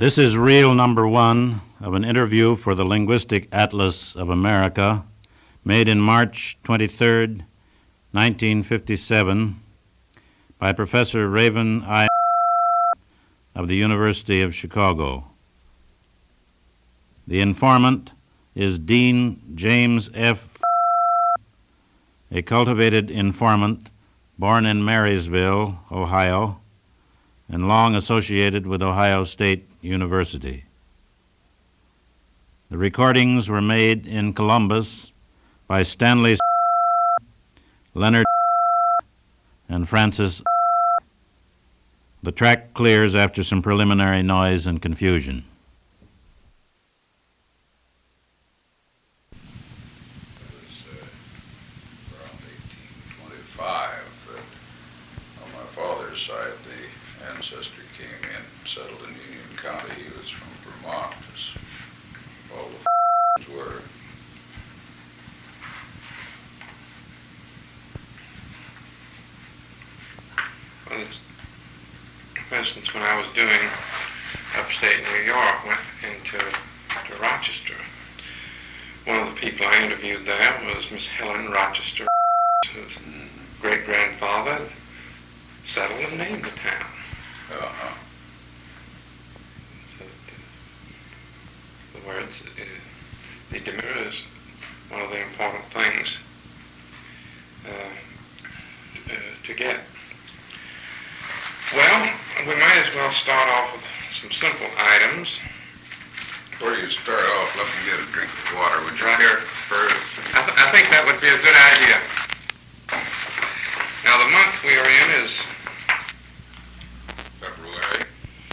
This is reel number 1 of an interview for the Linguistic Atlas of America, made in March 23, 1957, by Professor Raven I. of the University of Chicago. The informant is Dean James F., a cultivated informant born in Marysville, Ohio, and long associated with Ohio State University. The recordings were made in Columbus by Stanley Leonard and Francis. The track clears after some preliminary noise and confusion. Side, the ancestor came in, settled in Union County. He was from Vermont, as all the were. Well, for instance, when I was doing upstate New York, went to Rochester. One of the people I interviewed there was Miss Helen Rochester, whose great-grandfather settled and named the town. Uh-huh. So the words, the demeanor is one of the important things to get. Well, we might as well start off with some simple items. Before you start off, let me get a drink of water. Would you care first? I think that would be a good idea. Now, the month we are in is February.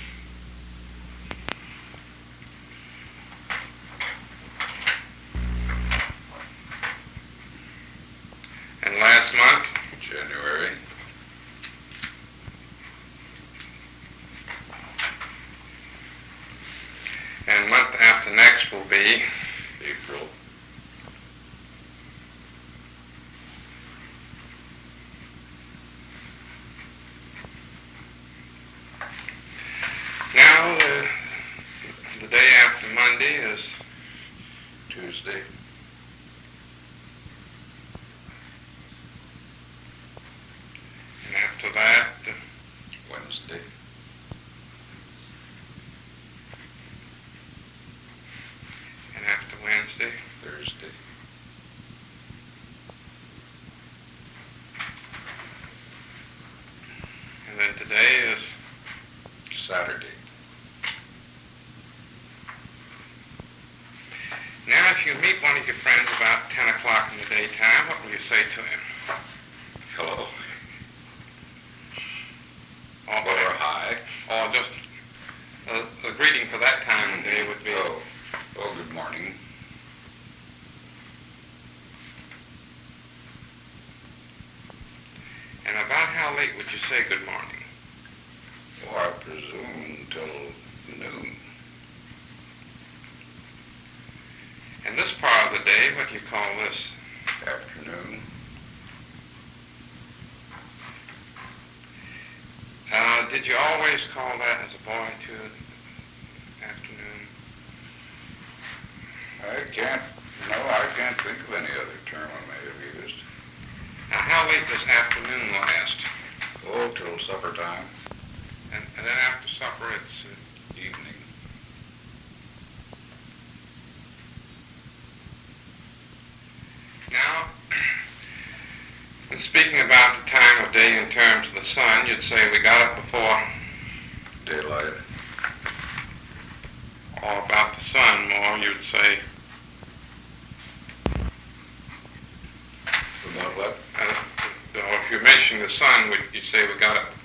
And last month, January. and month after next will be April. Now, the day after Monday is Tuesday. and after that, Wednesday. and after Wednesday, Thursday. and then today is Saturday. Now, if you meet one of your friends about 10 o'clock in the daytime, what will you say to him? Hello. Or Hi. Or just a greeting for that time of day would be, Oh, good morning. and about how late would you say good morning? Oh, I presume till noon. And this part of the day, what do you call this? Afternoon. Did you always call that as a boy too, afternoon? I can't think of any other term I may have used. Now, how late does afternoon last? Oh, till supper time. And then after supper, it's Evening. now. And speaking about the time of day in terms of the sun, you'd say we got up before Daylight. or about the sun more, you'd say, About what? or if you're mentioning the sun, you'd say we got up